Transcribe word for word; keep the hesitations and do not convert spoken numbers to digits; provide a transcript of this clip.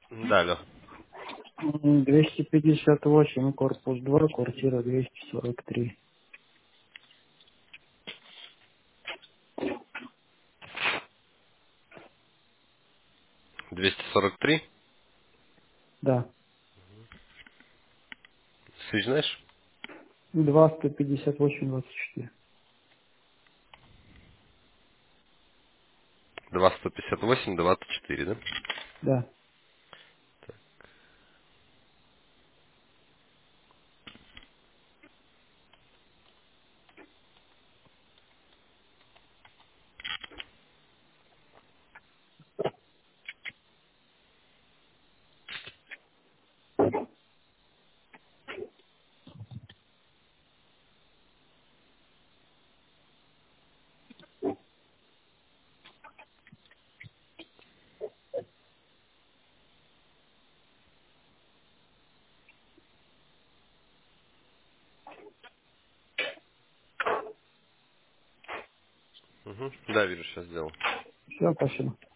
Да, алло. М, двести пятьдесят восемь, корпус два, квартира двести сорок три. двести сорок три. Да. Свич знаешь? два, сто пятьдесят восемь, двадцать четыре. два сто пятьдесят восемь двадцать четыре, да? Да. Угу. Да, вижу, сейчас сделал. Все, спасибо.